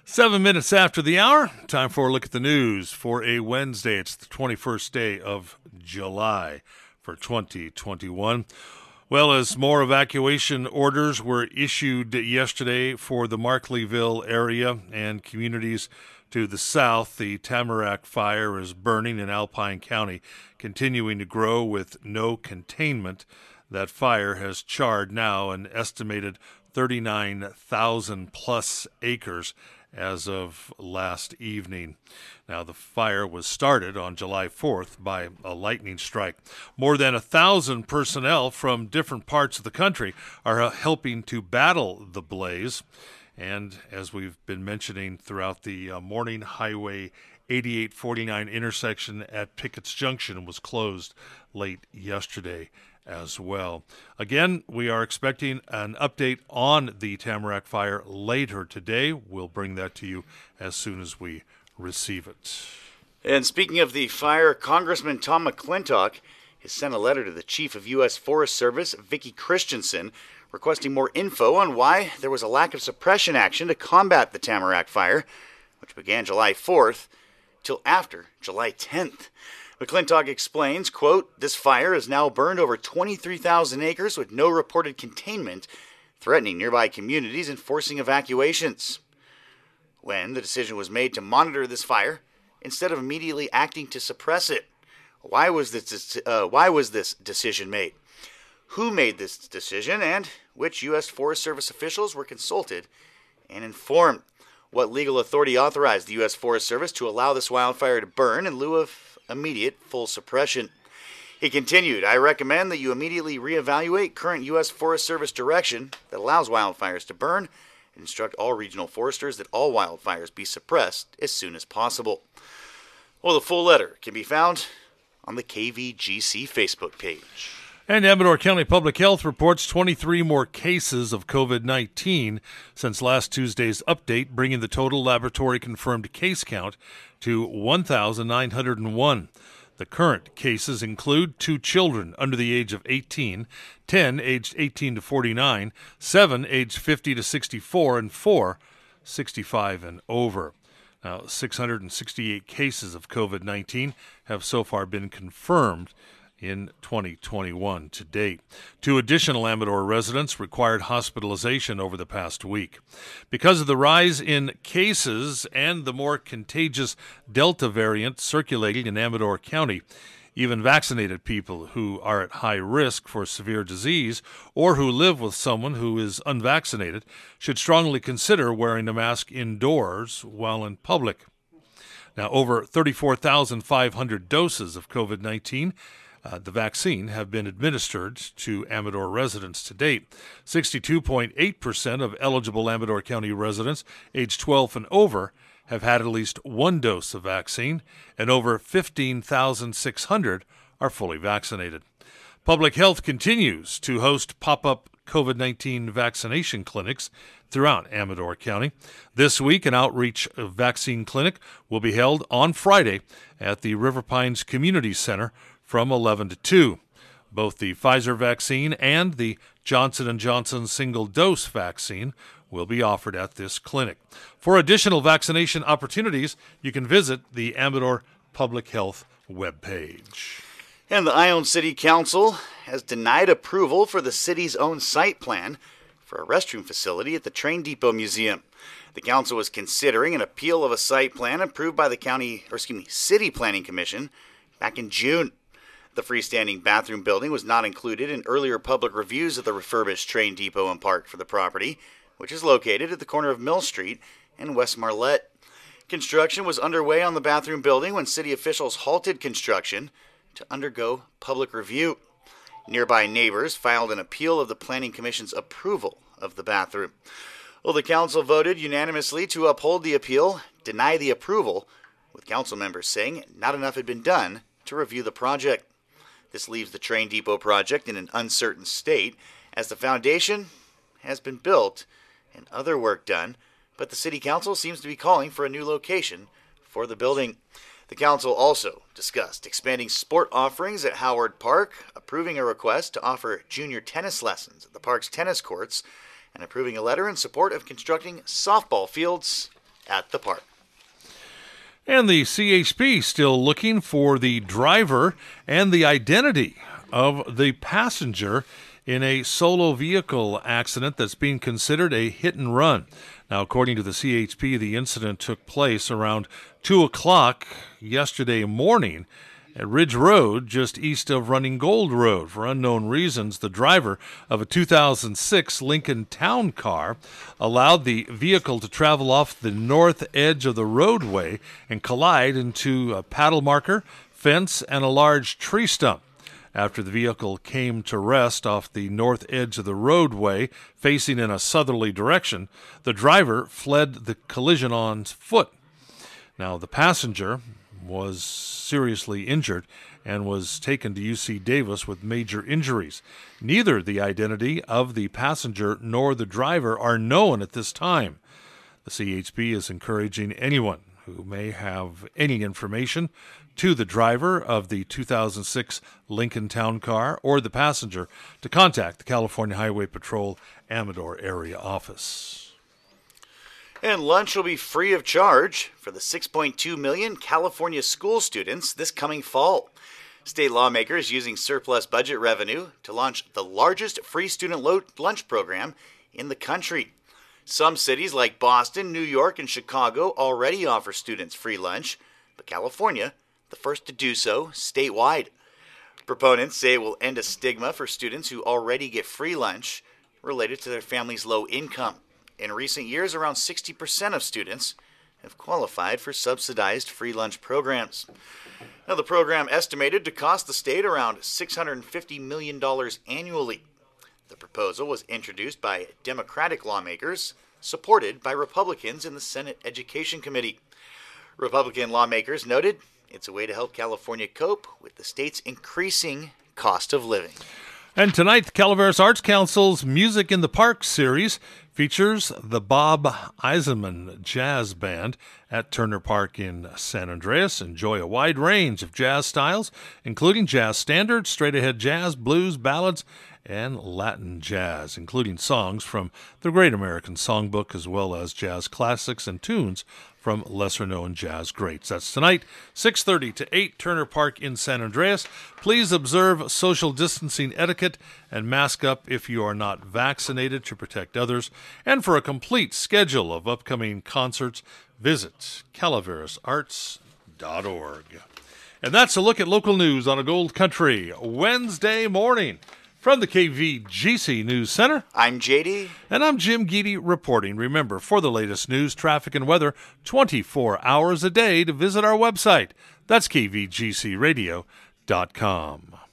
7 minutes after the hour, time for a look at the news for a Wednesday. It's the 21st day of July for 2021. Well, as more evacuation orders were issued yesterday for the Markleeville area and communities to the south, the Tamarack fire is burning in Alpine County, continuing to grow with no containment. That fire has charred now an estimated 39,000 plus acres as of last evening. Now, the fire was started on July 4th by a lightning strike. More than 1,000 personnel from different parts of the country are helping to battle the blaze. And as we've been mentioning throughout the morning, Highway 8849 intersection at Pickett's Junction was closed late yesterday as well. Again, we are expecting an update on the Tamarack fire later today. We'll bring that to you as soon as we receive it. And speaking of the fire, Congressman Tom McClintock has sent a letter to the Chief of U.S. Forest Service, Vicki Christensen, requesting more info on why there was a lack of suppression action to combat the Tamarack fire, which began July 4th, till after July 10th. McClintock explains, quote, "This fire has now burned over 23,000 acres with no reported containment, threatening nearby communities and forcing evacuations. When the decision was made to monitor this fire, instead of immediately acting to suppress it, why was this decision made? Who made this decision, and which U.S. Forest Service officials were consulted and informed? What legal authority authorized the U.S. Forest Service to allow this wildfire to burn in lieu of immediate full suppression?" He continued, "I recommend that you immediately reevaluate current U.S. Forest Service direction that allows wildfires to burn and instruct all regional foresters that all wildfires be suppressed as soon as possible." Well, the full letter can be found on the KVGC Facebook page. And Amador County Public Health reports 23 more cases of COVID-19 since last Tuesday's update, bringing the total laboratory-confirmed case count to 1,901. The current cases include 2 children under the age of 18, 10 aged 18 to 49, 7 aged 50 to 64, and 4 65 and over. Now, 668 cases of COVID-19 have so far been confirmed in 2021 to date. 2 additional Amador residents required hospitalization over the past week. Because of the rise in cases and the more contagious Delta variant circulating in Amador County, even vaccinated people who are at high risk for severe disease or who live with someone who is unvaccinated should strongly consider wearing a mask indoors while in public. Now, over 34,500 doses of COVID-19 the vaccine have been administered to Amador residents to date. 62.8% of eligible Amador County residents aged 12 and over have had at least 1 dose of vaccine, and over 15,600 are fully vaccinated. Public Health continues to host pop-up COVID-19 vaccination clinics throughout Amador County. This week, an outreach vaccine clinic will be held on Friday at the River Pines Community Center from 11 to 2. Both the Pfizer vaccine and the Johnson & Johnson single-dose vaccine will be offered at this clinic. For additional vaccination opportunities, you can visit the Amador Public Health webpage. And the Ione City Council has denied approval for the city's own site plan for a restroom facility at the Train Depot Museum. The council was considering an appeal of a site plan approved by the City Planning Commission back in June. The freestanding bathroom building was not included in earlier public reviews of the refurbished Train Depot and Park for the property, which is located at the corner of Mill Street and West Marlette. Construction was underway on the bathroom building when city officials halted construction to undergo public review. Nearby neighbors filed an appeal of the Planning Commission's approval of the bathroom. Well, the council voted unanimously to uphold the appeal, deny the approval, with council members saying not enough had been done to review the project. This leaves the Train Depot project in an uncertain state as the foundation has been built and other work done, but the city council seems to be calling for a new location for the building. The council also discussed expanding sport offerings at Howard Park, approving a request to offer junior tennis lessons at the park's tennis courts, and approving a letter in support of constructing softball fields at the park. And the CHP still looking for the driver and the identity of the passenger in a solo vehicle accident that's being considered a hit and run. Now, according to the CHP, the incident took place around 2 o'clock yesterday morning at Ridge Road, just east of Running Gold Road. For unknown reasons, the driver of a 2006 Lincoln Town Car allowed the vehicle to travel off the north edge of the roadway and collide into a paddle marker, fence, and a large tree stump. After the vehicle came to rest off the north edge of the roadway, facing in a southerly direction, the driver fled the collision on foot. Now, the passenger was seriously injured and was taken to UC Davis with major injuries. Neither the identity of the passenger nor the driver are known at this time. The CHP is encouraging anyone who may have any information to the driver of the 2006 Lincoln Town Car or the passenger to contact the California Highway Patrol Amador Area Office. And lunch will be free of charge for the 6.2 million California school students this coming fall. State lawmakers using surplus budget revenue to launch the largest free student lunch program in the country. Some cities like Boston, New York, and Chicago already offer students free lunch, but California, the first to do so statewide. Proponents say it will end a stigma for students who already get free lunch related to their family's low income. In recent years, around 60% of students have qualified for subsidized free lunch programs. Now, the program estimated to cost the state around $650 million annually. The proposal was introduced by Democratic lawmakers, supported by Republicans in the Senate Education Committee. Republican lawmakers noted it's a way to help California cope with the state's increasing cost of living. And tonight, the Calaveras Arts Council's Music in the Park series features the Bob Eisenman Jazz Band at Turner Park in San Andreas. Enjoy a wide range of jazz styles, including jazz standards, straight-ahead jazz, blues, ballads, and Latin jazz, including songs from the Great American Songbook, as well as jazz classics and tunes from lesser-known jazz greats. That's tonight, 6:30 to 8, Turner Park in San Andreas. Please observe social distancing etiquette and mask up if you are not vaccinated to protect others. And for a complete schedule of upcoming concerts, visit calaverasarts.org. And that's a look at local news on a Gold Country Wednesday morning. From the KVGC News Center, I'm JD. And I'm Jim Geedy reporting. Remember, for the latest news, traffic, and weather, 24 hours a day to visit our website. That's kvgcradio.com.